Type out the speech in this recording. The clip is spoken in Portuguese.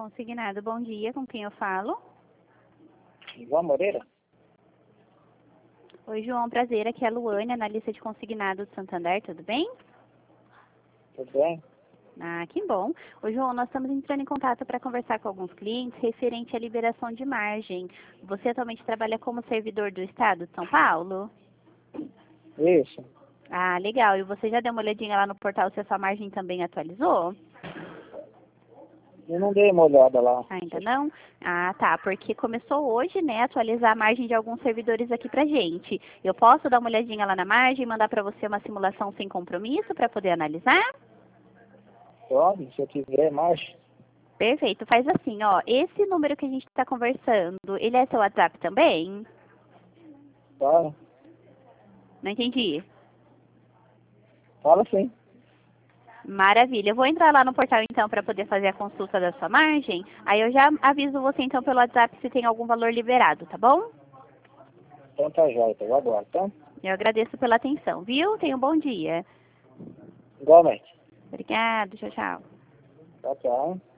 Consignado, bom dia, com quem eu falo? João Moreira? Oi, João, prazer, aqui é a Luane, analista de consignado do Santander, tudo bem? Tudo bem? Ah, que bom. Ô, João, nós estamos entrando em contato para conversar com alguns clientes referente à liberação de margem. Você atualmente trabalha como servidor do Estado de São Paulo? Isso. Ah, legal. E você já deu uma olhadinha lá no portal se a sua margem também atualizou? Eu não dei uma olhada lá. Ainda não? Ah, tá. Porque começou hoje, né, atualizar a margem de alguns servidores aqui pra gente. Eu posso dar uma olhadinha lá na margem e mandar para você uma simulação sem compromisso para poder analisar? Pode, se eu quiser mais. Perfeito. Faz assim, ó. Esse número que a gente está conversando, ele é seu WhatsApp também? Fala. Não entendi. Fala sim. Maravilha. Eu vou entrar lá no portal então para poder fazer a consulta da sua margem. Aí eu já aviso você então pelo WhatsApp se tem algum valor liberado, tá bom? Então tá jóia, eu aguardo, tá? Eu agradeço pela atenção, viu? Tenha um bom dia. Igualmente. Obrigada. Tchau, tchau. Tchau, tchau.